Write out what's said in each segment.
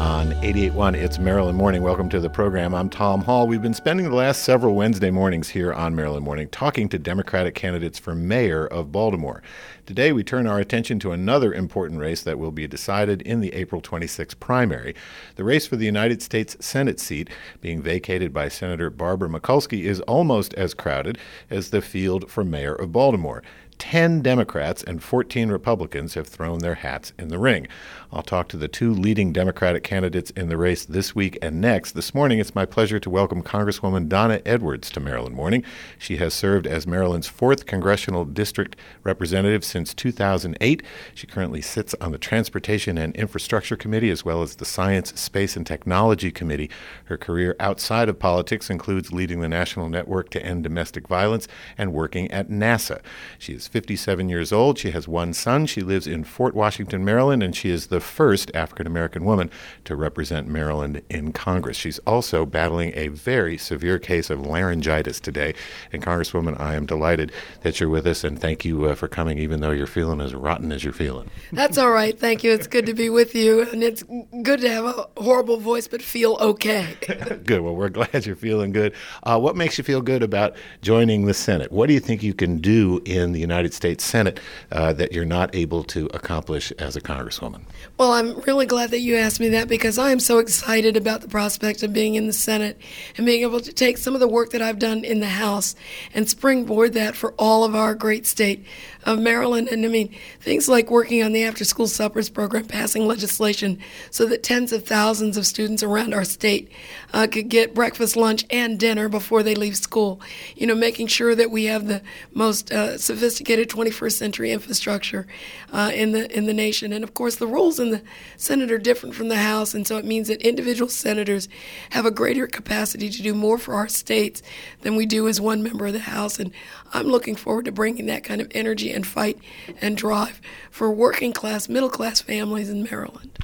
On 88.1, it's Maryland Morning. Welcome to the program. I'm Tom Hall. We've been spending the last several Wednesday mornings here on Maryland Morning talking to Democratic candidates for mayor of Baltimore. Today, we turn our attention to another important race that will be decided in the April 26 primary. The race for the United States Senate seat, being vacated by Senator Barbara Mikulski, is almost as crowded as the field for mayor of Baltimore. 10 Democrats and 14 Republicans have thrown their hats in the ring. I'll talk to the two leading Democratic candidates in the race this week and next. This morning, it's my pleasure to welcome Congresswoman Donna Edwards to Maryland Morning. She has served as Maryland's 4th Congressional District Representative since 2008. She currently sits on the Transportation and Infrastructure Committee as well as the Science, Space, and Technology Committee. Her career outside of politics includes leading the National Network to End Domestic Violence and working at NASA. She is 57 years old. She has one son. She lives in Fort Washington, Maryland, and she is the first African-American woman to represent Maryland in Congress. She's also battling a very severe case of laryngitis today. And Congresswoman, I am delighted that you're with us, and thank you for coming, even though you're feeling as rotten as you're feeling. That's all right. Thank you. It's good to be with you, and it's good to have a horrible voice but feel okay. Good. Well, we're glad you're feeling good. What makes you feel good about joining the Senate? What do you think you can do in the United States Senate that you're not able to accomplish as a congresswoman? Well, I'm really glad that you asked me that because I am so excited about the prospect of being in the Senate and being able to take some of the work that I've done in the House and springboard that for all of our great state of Maryland. And I mean, things like working on the after-school suppers program, passing legislation so that tens of thousands of students around our state could get breakfast, lunch, and dinner before they leave school. You know, making sure that we have the most sophisticated 21st century infrastructure in the nation. And of course, the rules in the Senate are different from the House, and so it means that individual senators have a greater capacity to do more for our states than we do as one member of the House. And I'm looking forward to bringing that kind of energy and fight and drive for working class, middle class families in Maryland.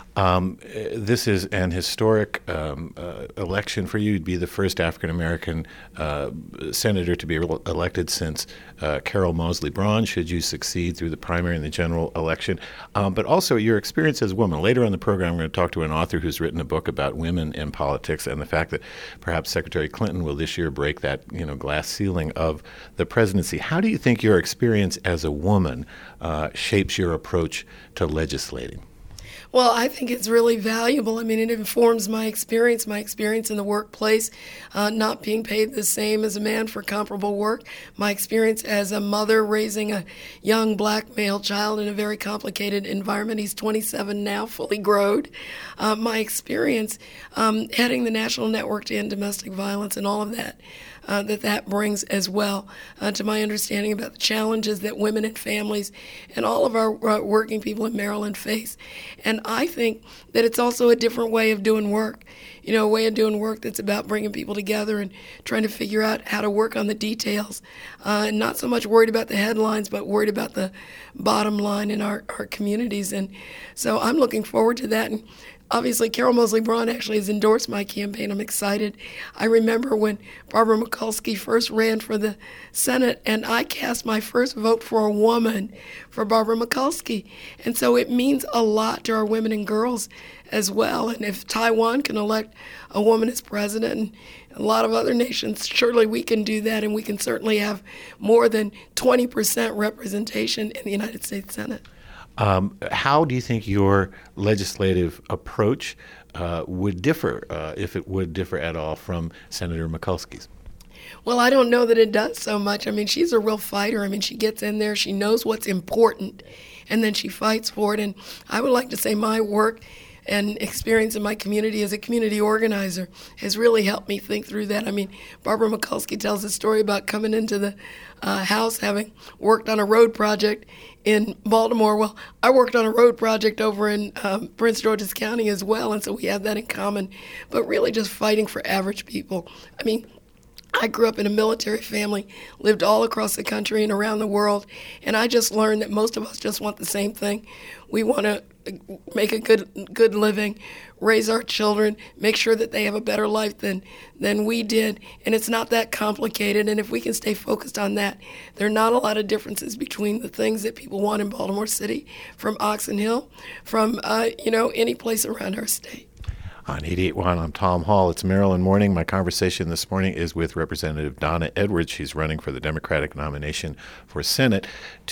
This is an historic election for you. You'd be the first African-American senator to be elected since Carol Moseley Braun, should you succeed through the primary and the general election. But also your experience as a woman. Later on in the program, I'm going to talk to an author who's written a book about women in politics and the fact that perhaps Secretary Clinton will this year break that glass ceiling of the presidency. How do you think your experience as a woman shapes your approach to legislating? Well, I think it's really valuable. I mean, it informs my experience in the workplace, not being paid the same as a man for comparable work, my experience as a mother raising a young black male child in a very complicated environment. He's 27 now, fully grown. My experience heading the National Network to End Domestic Violence and all of that. That brings as well to my understanding about the challenges that women and families and all of our working people in Maryland face. And I think that it's also a different way of doing work, a way of doing work that's about bringing people together and trying to figure out how to work on the details, and not so much worried about the headlines, but worried about the bottom line in our communities. And so I'm looking forward to that. And obviously, Carol Moseley Braun actually has endorsed my campaign. I'm excited. I remember when Barbara Mikulski first ran for the Senate, and I cast my first vote for a woman for Barbara Mikulski. And so it means a lot to our women and girls as well. And if Taiwan can elect a woman as president, and a lot of other nations, surely we can do that, and we can certainly have more than 20% representation in the United States Senate. How do you think your legislative approach would differ, if it would differ at all, from Senator Mikulski's? Well, I don't know that it does so much. I mean, she's a real fighter. I mean, she gets in there, she knows what's important, and then she fights for it. And I would like to say my work and experience in my community as a community organizer has really helped me think through that. I mean, Barbara Mikulski tells a story about coming into the House having worked on a road project in Baltimore. Well, I worked on a road project over in Prince George's County as well, and so we have that in common. But really just fighting for average people. I mean, I grew up in a military family, lived all across the country and around the world, and I just learned that most of us just want the same thing. We want to make a good living, raise our children, make sure that they have a better life than we did, and it's not that complicated. And if we can stay focused on that, there are not a lot of differences between the things that people want in Baltimore City, from Oxon Hill, from any place around our state. On 88.1, I'm Tom Hall. It's Maryland Morning. My conversation this morning is with Representative Donna Edwards. She's running for the Democratic nomination for Senate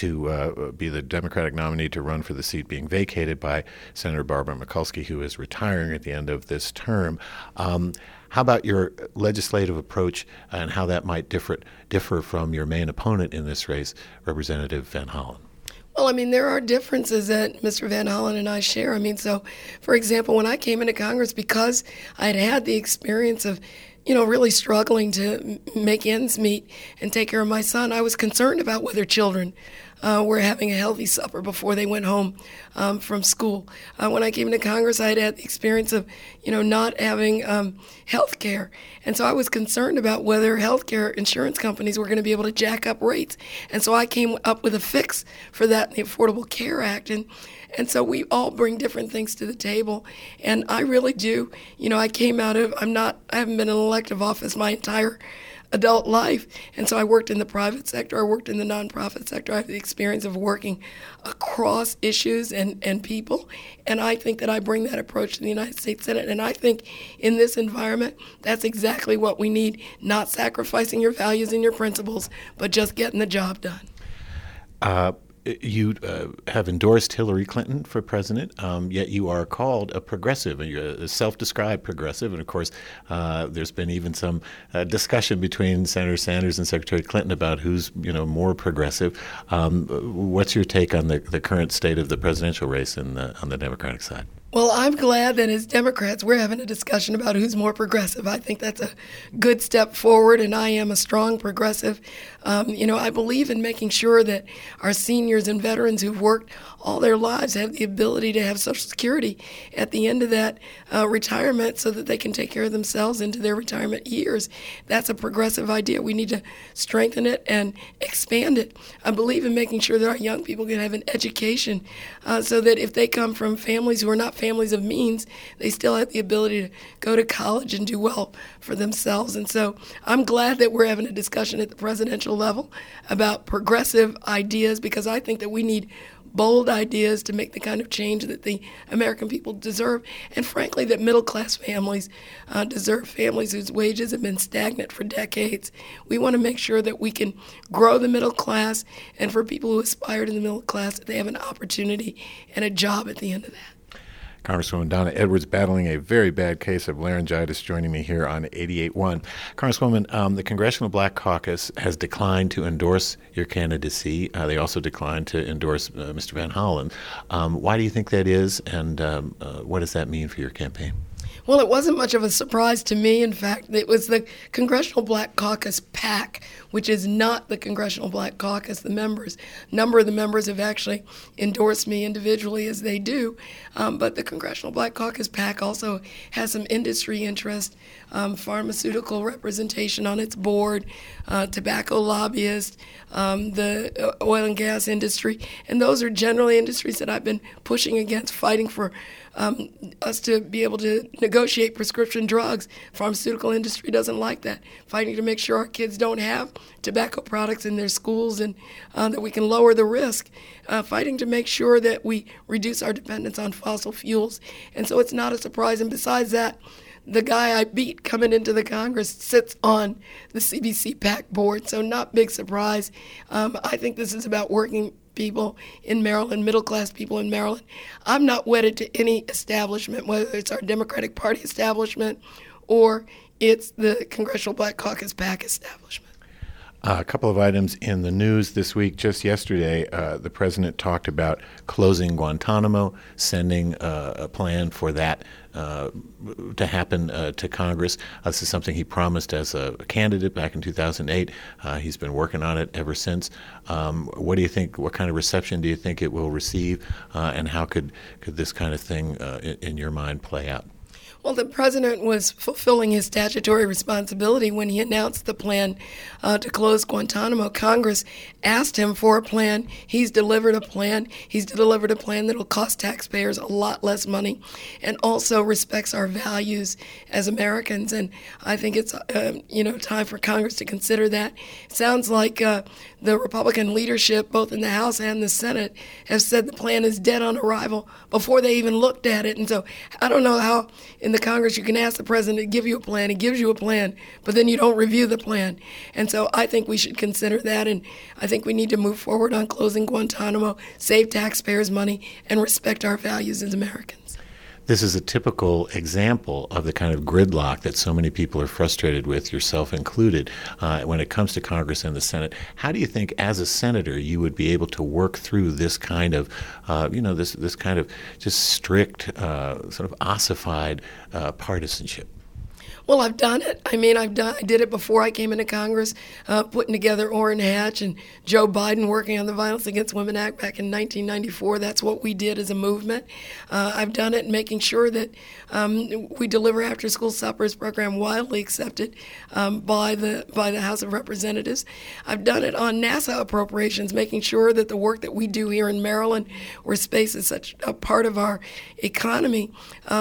to be the Democratic nominee to run for the seat being vacated by Senator Barbara Mikulski, who is retiring at the end of this term. How about your legislative approach and how that might differ from your main opponent in this race, Representative Van Hollen? Well, there are differences that Mr. Van Hollen and I share. So, for example, when I came into Congress, because I had had the experience of, really struggling to make ends meet and take care of my son, I was concerned about whether children were having a healthy supper before they went home from school. When I came into Congress, I had had the experience of, not having health care. And so I was concerned about whether health care insurance companies were going to be able to jack up rates. And so I came up with a fix for that in the Affordable Care Act. And so we all bring different things to the table. And I really do. I came out of, I haven't been in elective office my entire adult life. And so I worked in the private sector. I worked in the nonprofit sector. I have the experience of working across issues and people. And I think that I bring that approach to the United States Senate. And I think in this environment, that's exactly what we need, not sacrificing your values and your principles, but just getting the job done. You have endorsed Hillary Clinton for president, yet you are called a progressive, and you're a self-described progressive. And of course, there's been even some discussion between Senator Sanders and Secretary Clinton about who's more progressive. What's your take on the current state of the presidential race on the Democratic side? Well, I'm glad that as Democrats, we're having a discussion about who's more progressive. I think that's a good step forward, and I am a strong progressive. I believe in making sure that our seniors and veterans who've worked all their lives have the ability to have Social Security at the end of that retirement so that they can take care of themselves into their retirement years. That's a progressive idea. We need to strengthen it and expand it. I believe in making sure that our young people can have an education so that if they come from families who are not families of means, they still have the ability to go to college and do well for themselves. And so I'm glad that we're having a discussion at the presidential level about progressive ideas, because I think that we need bold ideas to make the kind of change that the American people deserve, and frankly that middle-class families deserve, families whose wages have been stagnant for decades. We want to make sure that we can grow the middle class, and for people who aspire to the middle class, that they have an opportunity and a job at the end of that. Congresswoman Donna Edwards, battling a very bad case of laryngitis, joining me here on 88.1. Congresswoman, the Congressional Black Caucus has declined to endorse your candidacy. They also declined to endorse Mr. Van Hollen. Why do you think that is, and what does that mean for your campaign? Well, it wasn't much of a surprise to me. In fact, it was the Congressional Black Caucus PAC, which is not the Congressional Black Caucus. A number of the members have actually endorsed me individually, as they do. But the Congressional Black Caucus PAC also has some industry interest, pharmaceutical representation on its board, tobacco lobbyists, the oil and gas industry. And those are generally industries that I've been pushing against, fighting for us to be able to negotiate prescription drugs. Pharmaceutical industry doesn't like that. Fighting to make sure our kids don't have tobacco products in their schools, and that we can lower the risk. Fighting to make sure that we reduce our dependence on fossil fuels. And so it's not a surprise. And besides that, the guy I beat coming into the Congress sits on the CBC PAC board, so not big surprise. I think this is about working people in Maryland, middle-class people in Maryland. I'm not wedded to any establishment, whether it's our Democratic Party establishment or it's the Congressional Black Caucus PAC establishment. A couple of items in the news this week. Just yesterday, the president talked about closing Guantanamo, sending a plan for that to happen to Congress. This is something he promised as a candidate back in 2008. He's been working on it ever since. What do you think? What kind of reception do you think it will receive, and how could this kind of thing, in your mind, play out? Well, the president was fulfilling his statutory responsibility when he announced the plan to close Guantanamo. Congress asked him for a plan. He's delivered a plan. He's delivered a plan that will cost taxpayers a lot less money and also respects our values as Americans. And I think it's time for Congress to consider that. It sounds like the Republican leadership, both in the House and the Senate, have said the plan is dead on arrival before they even looked at it. And so I don't know how in the Congress you can ask the president to give you a plan. He gives you a plan, but then you don't review the plan. And so I think we should consider that, and I think we need to move forward on closing Guantanamo, save taxpayers' money, and respect our values as Americans. This is a typical example of the kind of gridlock that so many people are frustrated with, yourself included, when it comes to Congress and the Senate. How do you think, as a senator, you would be able to work through this kind of, this kind of just strict, sort of ossified partisanship? Well, I've done it. I did it before I came into Congress, putting together Orrin Hatch and Joe Biden working on the Violence Against Women Act back in 1994. That's what we did as a movement. I've done it making sure that we deliver after-school suppers program widely accepted by the House of Representatives. I've done it on NASA appropriations, making sure that the work that we do here in Maryland, where space is such a part of our economy,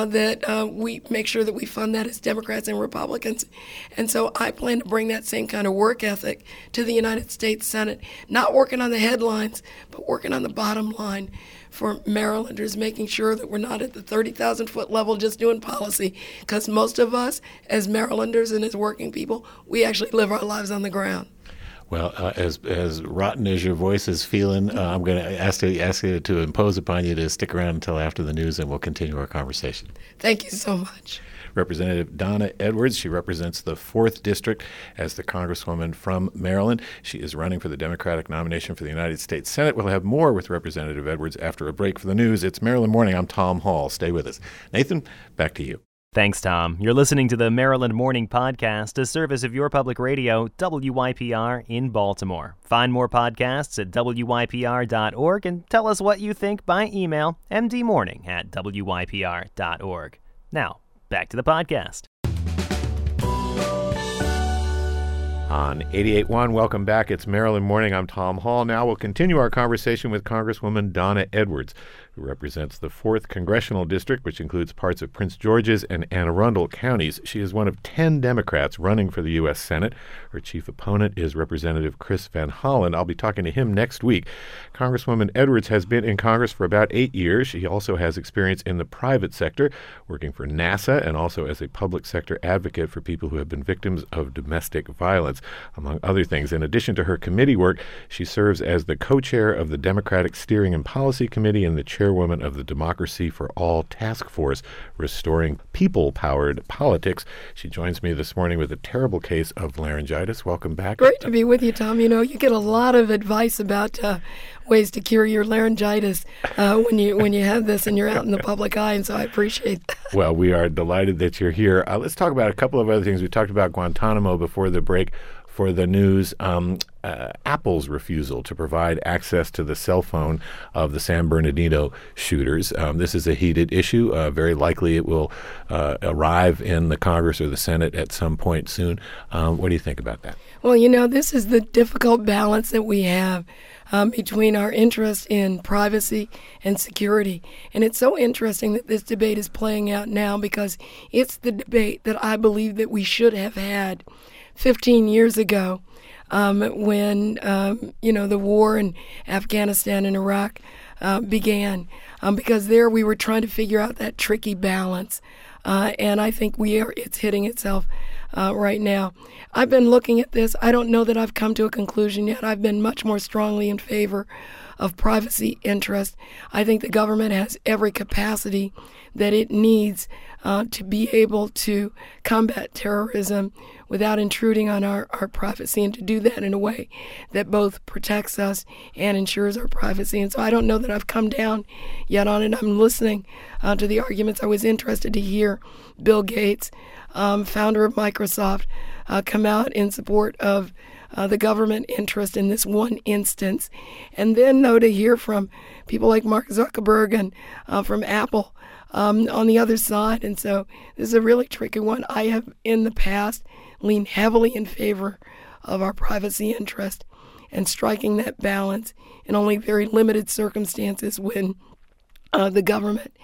that we make sure that we fund that as Democrats and Republicans. And so I plan to bring that same kind of work ethic to the United States Senate, not working on the headlines, but working on the bottom line for Marylanders, making sure that we're not at the 30,000-foot level just doing policy, because most of us as Marylanders and as working people, we actually live our lives on the ground. Well, as rotten as your voice is feeling, I'm going to ask you to impose upon you to stick around until after the news, and we'll continue our conversation. Thank you so much. Representative Donna Edwards. She represents the 4th District as the Congresswoman from Maryland. She is running for the Democratic nomination for the United States Senate. We'll have more with Representative Edwards after a break for the news. It's Maryland Morning. I'm Tom Hall. Stay with us. Nathan, back to you. Thanks, Tom. You're listening to the Maryland Morning Podcast, a service of your public radio, WYPR in Baltimore. Find more podcasts at WYPR.org and tell us what you think by email, mdmorning@WYPR.org. Now, back to the podcast. On 88.1, welcome back. It's Maryland Morning. I'm Tom Hall. Now we'll continue our conversation with Congresswoman Donna Edwards, who represents the 4th Congressional District, which includes parts of Prince George's and Anne Arundel counties. She is one of 10 Democrats running for the U.S. Senate. Her chief opponent is Representative Chris Van Hollen. I'll be talking to him next week. Congresswoman Edwards has been in Congress for about 8 years. She also has experience in the private sector, working for NASA and also as a public sector advocate for people who have been victims of domestic violence, among other things. In addition to her committee work, she serves as the co-chair of the Democratic Steering and Policy Committee and the chairwoman of the Democracy for All Task Force, restoring people-powered politics. She joins me this morning with a terrible case of laryngitis. Welcome back. Great to be with you, Tom. You know, you get a lot of advice about ways to cure your laryngitis when you have this and you're out in the public eye, and so I appreciate that. Well, we are delighted that you're here. Let's talk about a couple of other things. We talked about Guantanamo before the break. For the news, Apple's refusal to provide access to the cell phone of the San Bernardino shooters. This is a heated issue. Very likely it will arrive in the Congress or the Senate at some point soon. What do you think about that? Well, you know, this is the difficult balance that we have between our interest in privacy and security. And it's so interesting that this debate is playing out now, because it's the debate that I believe that we should have had 15 years ago, when the war in Afghanistan and Iraq began, because there we were trying to figure out that tricky balance, and I think it's hitting itself right now. I've been looking at this. I don't know that I've come to a conclusion yet. I've been much more strongly in favor of privacy interest. I think the government has every capacity that it needs to be able to combat terrorism without intruding on our privacy, and to do that in a way that both protects us and ensures our privacy. And so I don't know that I've come down yet on it. I'm listening to the arguments. I was interested to hear Bill Gates, founder of Microsoft, come out in support of the government interest in this one instance. And then, though, to hear from people like Mark Zuckerberg and from Apple on the other side. And so this is a really tricky one. I have, in the past, leaned heavily in favor of our privacy interest and striking that balance in only very limited circumstances when the government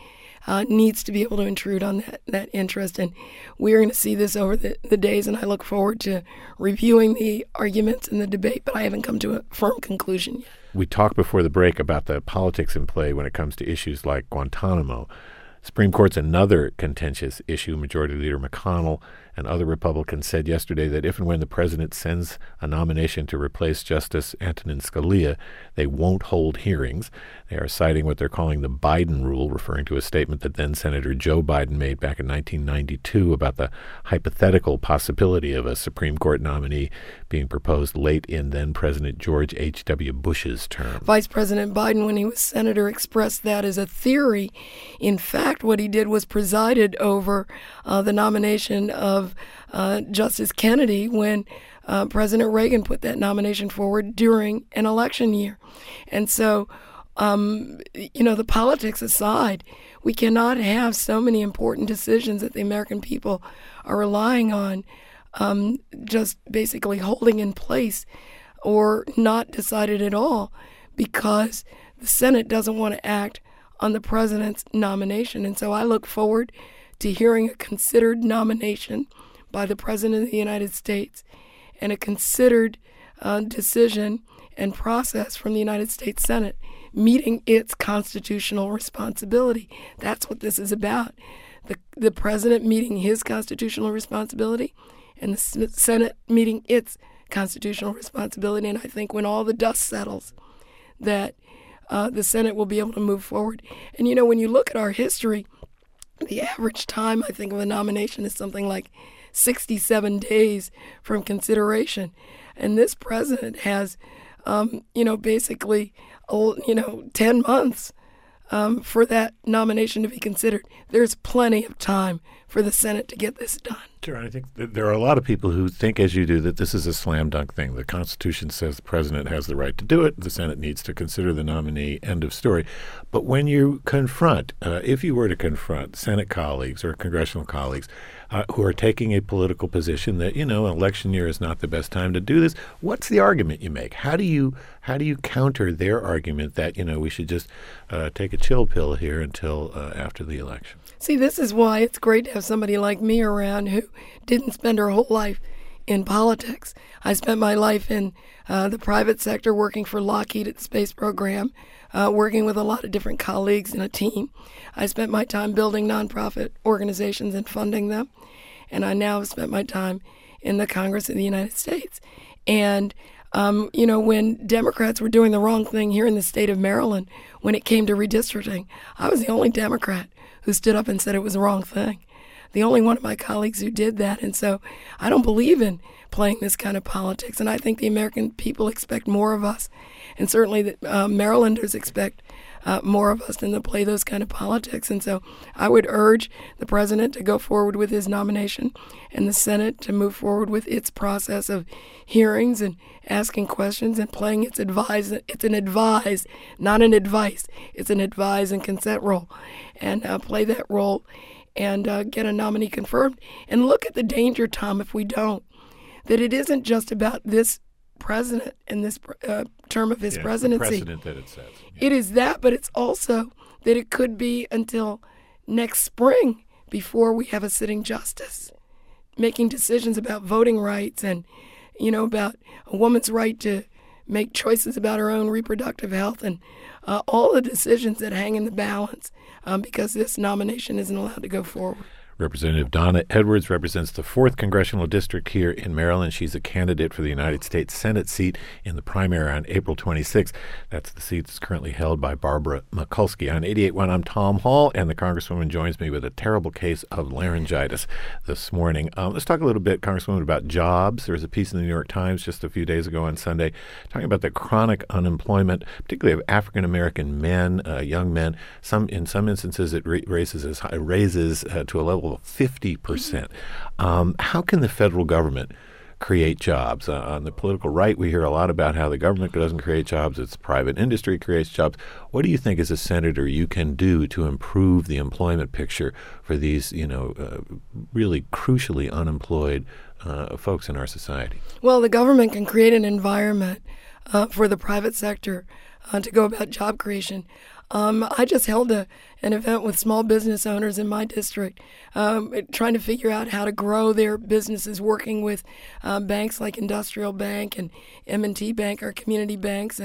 needs to be able to intrude on that interest. And we're going to see this over the days, and I look forward to reviewing the arguments in the debate, but I haven't come to a firm conclusion yet. We talked before the break about the politics in play when it comes to issues like Guantanamo. Supreme Court's another contentious issue. Majority Leader McConnell and other Republicans said yesterday that if and when the president sends a nomination to replace Justice Antonin Scalia, they won't hold hearings. They are citing what they're calling the Biden rule, referring to a statement that then Senator Joe Biden made back in 1992 about the hypothetical possibility of a Supreme Court nominee being proposed late in then-President George H.W. Bush's term. Vice President Biden, when he was senator, expressed that as a theory. In fact, what he did was presided over the nomination of Justice Kennedy when President Reagan put that nomination forward during an election year. And so, the politics aside, we cannot have so many important decisions that the American people are relying on just basically holding in place or not decided at all because the Senate doesn't want to act on the president's nomination. And so I look forward to hearing a considered nomination by the President of the United States and a considered decision and process from the United States Senate meeting its constitutional responsibility. That's what this is about. The President meeting his constitutional responsibility and the Senate meeting its constitutional responsibility. And I think when all the dust settles, that the Senate will be able to move forward. And, when you look at our history, the average time, I think, of a nomination is something like 67 days from consideration. And this president has, basically, 10 months for that nomination to be considered. There's plenty of time for the Senate to get this done. Sure, I think there are a lot of people who think, as you do, that this is a slam dunk thing. The Constitution says the president has the right to do it. The Senate needs to consider the nominee, end of story. But when you confront, if you were to confront Senate colleagues or congressional colleagues who are taking a political position that, an election year is not the best time to do this, what's the argument you make? How do you counter their argument that, we should just take a chill pill here until after the election? See, this is why it's great to have somebody like me around who didn't spend her whole life in politics. I spent my life in the private sector working for Lockheed at the space program, working with a lot of different colleagues in a team. I spent my time building nonprofit organizations and funding them. And I now have spent my time in the Congress of the United States. And, when Democrats were doing the wrong thing here in the state of Maryland, when it came to redistricting, I was the only Democrat who stood up and said it was the wrong thing. The only one of my colleagues who did that. And so I don't believe in playing this kind of politics. And I think the American people expect more of us. And certainly the Marylanders expect more of us than to play those kind of politics. And so I would urge the president to go forward with his nomination and the Senate to move forward with its process of hearings and asking questions and playing its advise. It's an advise, not an advice. It's an advise and consent role. And play that role and get a nominee confirmed. And look at the danger, Tom, if we don't, that it isn't just about this president and this term of his presidency. The precedent that it sets. Yeah. It is that, but it's also that it could be until next spring before we have a sitting justice making decisions about voting rights and, about a woman's right to make choices about her own reproductive health and all the decisions that hang in the balance because this nomination isn't allowed to go forward. Representative Donna Edwards represents the 4th Congressional District here in Maryland. She's a candidate for the United States Senate seat in the primary on April 26th. That's the seat that's currently held by Barbara Mikulski. On 88.1, I'm Tom Hall, and the Congresswoman joins me with a terrible case of laryngitis this morning. Let's talk a little bit, Congresswoman, about jobs. There was a piece in the New York Times just a few days ago on Sunday talking about the chronic unemployment, particularly of African-American men, young men. In some instances, it raises to a level of 50%. How can the federal government create jobs? On the political right, we hear a lot about how the government doesn't create jobs, it's private industry creates jobs. What do you think as a senator you can do to improve the employment picture for these, really crucially unemployed folks in our society? Well, the government can create an environment for the private sector to go about job creation. I just held an event with small business owners in my district, trying to figure out how to grow their businesses, working with banks like Industrial Bank and M&T Bank, our community banks,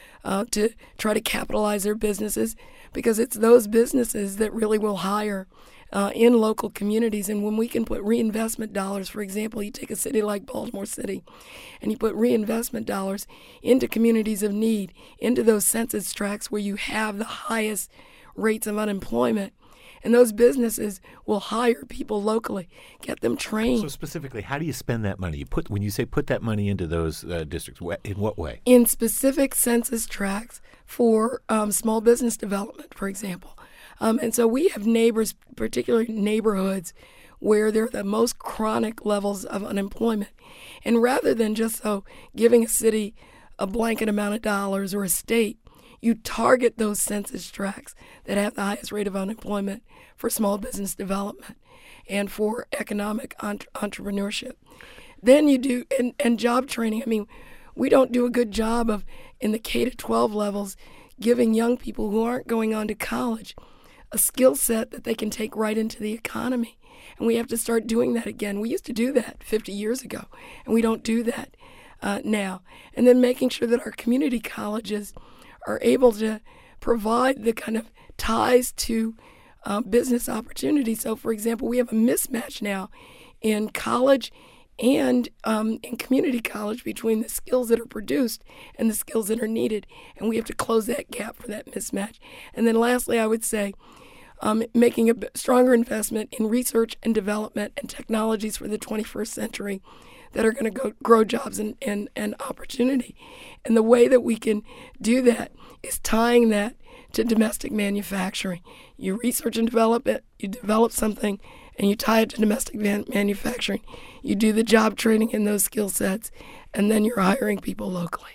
to try to capitalize their businesses, because it's those businesses that really will hire in local communities. And when we can put reinvestment dollars, for example, you take a city like Baltimore City and you put reinvestment dollars into communities of need, into those census tracts where you have the highest rates of unemployment, and those businesses will hire people locally, get them trained. So specifically, how do you spend that money? When you say put that money into those districts, in what way? In specific census tracts for small business development, for example. And so we have neighbors, particularly neighborhoods, where there are the most chronic levels of unemployment. And rather than just giving a city a blanket amount of dollars or a state, you target those census tracts that have the highest rate of unemployment for small business development and for economic entrepreneurship. Then you do, and job training. I mean, we don't do a good job of, in the K-12 levels, giving young people who aren't going on to college a skill set that they can take right into the economy. And we have to start doing that again. We used to do that 50 years ago, and we don't do that now. And then making sure that our community colleges are able to provide the kind of ties to business opportunities. So, for example, we have a mismatch now in college and in community college between the skills that are produced and the skills that are needed. And we have to close that gap for that mismatch. And then lastly, I would say making a stronger investment in research and development and technologies for the 21st century that are going to grow jobs and opportunity. And the way that we can do that is tying that to domestic manufacturing. You research and develop it, you develop something, and you tie it to domestic manufacturing. You do the job training in those skill sets, and then you're hiring people locally.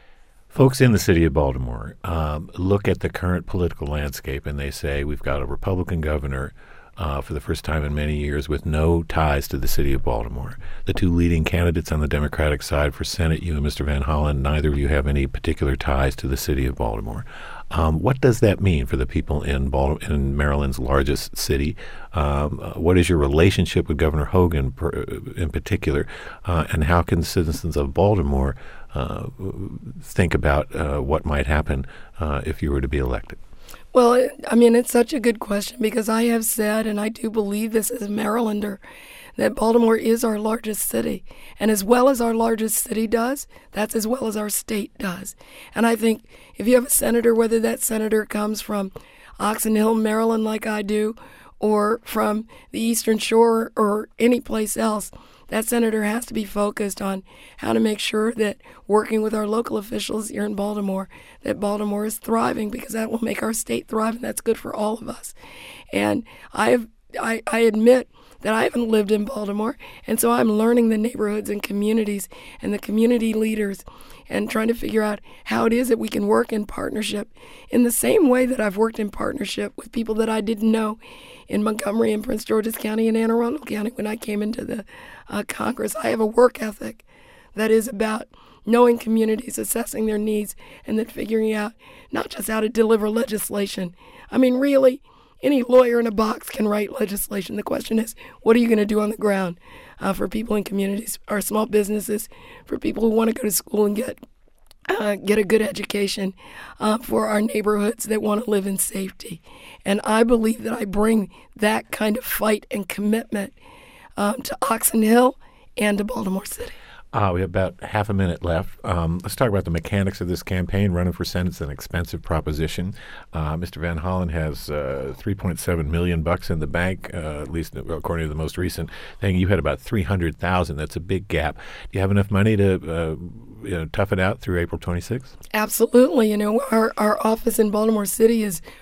Folks in the city of Baltimore look at the current political landscape and they say we've got a Republican governor for the first time in many years with no ties to the city of Baltimore. The two leading candidates on the Democratic side for Senate, you and Mr. Van Hollen, neither of you have any particular ties to the city of Baltimore. What does that mean for the people in Maryland's largest city? What is your relationship with Governor Hogan in particular? And how can citizens of Baltimore think about what might happen if you were to be elected? Well, I mean, it's such a good question because I have said, and I do believe this as a Marylander, that Baltimore is our largest city. And as well as our largest city does, that's as well as our state does. And I think if you have a senator, whether that senator comes from Oxon Hill, Maryland, like I do, or from the Eastern Shore or any place else, that senator has to be focused on how to make sure that working with our local officials here in Baltimore, that Baltimore is thriving, because that will make our state thrive, and that's good for all of us. And I admit that I haven't lived in Baltimore, and so I'm learning the neighborhoods and communities and the community leaders and trying to figure out how it is that we can work in partnership in the same way that I've worked in partnership with people that I didn't know in Montgomery and Prince George's County and Anne Arundel County when I came into the Congress. I have a work ethic that is about knowing communities, assessing their needs, and then figuring out not just how to deliver legislation. I mean, really, any lawyer in a box can write legislation. The question is, what are you going to do on the ground for people in communities, our small businesses, for people who want to go to school and get a good education, for our neighborhoods that want to live in safety. And I believe that I bring that kind of fight and commitment to Oxon Hill and to Baltimore City. We have about half a minute left. Let's talk about the mechanics of this campaign. Running for Senate is an expensive proposition. Mr. Van Hollen has $3.7 million in the bank, at least according to the most recent thing. You had about $300,000. That's a big gap. Do you have enough money to tough it out through April 26th? Absolutely. Our office in Baltimore City is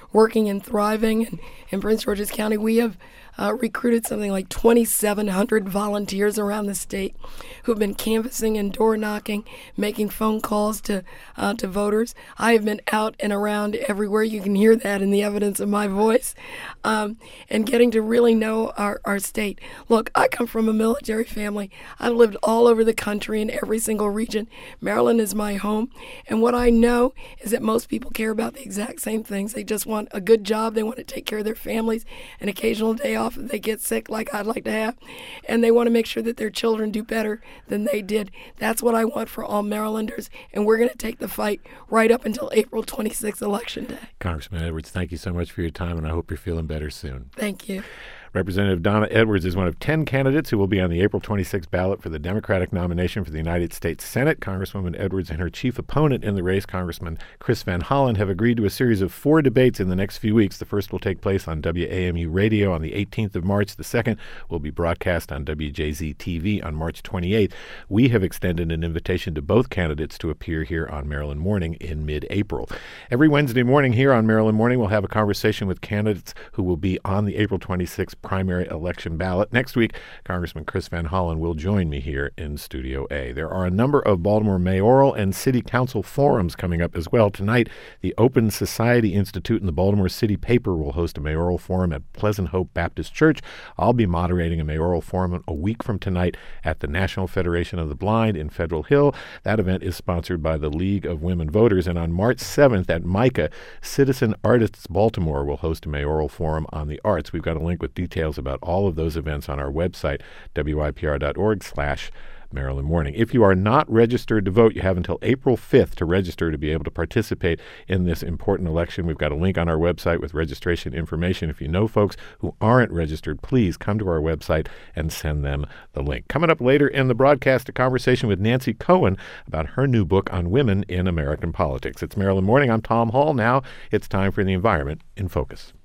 working and thriving. And in Prince George's County, we have recruited something like 2,700 volunteers around the state who've been canvassing and door knocking, making phone calls to voters. I have been out and around everywhere. You can hear that in the evidence of my voice, and getting to really know our state. Look, I come from a military family. I've lived all over the country in every single region. Maryland is my home, and what I know is that most people care about the exact same things. They just want a good job. They want to take care of their families, an occasional day off if they get sick like I'd like to have, and they want to make sure that their children do better than they did. That's what I want for all Marylanders, and we're going to take the fight right up until April 26th, Election Day. Congressman Edwards, thank you so much for your time, and I hope you're feeling better soon. Thank you. Representative Donna Edwards is one of 10 candidates who will be on the April 26 ballot for the Democratic nomination for the United States Senate. Congresswoman Edwards and her chief opponent in the race, Congressman Chris Van Hollen, have agreed to a series of 4 debates in the next few weeks. The first will take place on WAMU Radio on the 18th of March. The second will be broadcast on WJZ-TV on March 28th. We have extended an invitation to both candidates to appear here on Maryland Morning in mid-April. Every Wednesday morning here on Maryland Morning, we'll have a conversation with candidates who will be on the April 26th primary election ballot. Next week, Congressman Chris Van Hollen will join me here in Studio A. There are a number of Baltimore mayoral and city council forums coming up as well. Tonight, the Open Society Institute and the Baltimore City Paper will host a mayoral forum at Pleasant Hope Baptist Church. I'll be moderating a mayoral forum a week from tonight at the National Federation of the Blind in Federal Hill. That event is sponsored by the League of Women Voters. And on March 7th at MICA, Citizen Artists Baltimore will host a mayoral forum on the arts. We've got a link with details about all of those events on our website, wypr.org/Maryland Morning. If you are not registered to vote, you have until April 5th to register to be able to participate in this important election. We've got a link on our website with registration information. If you know folks who aren't registered, please come to our website and send them the link. Coming up later in the broadcast, a conversation with Nancy Cohen about her new book on women in American politics. It's Maryland Morning. I'm Tom Hall. Now it's time for the Environment in Focus.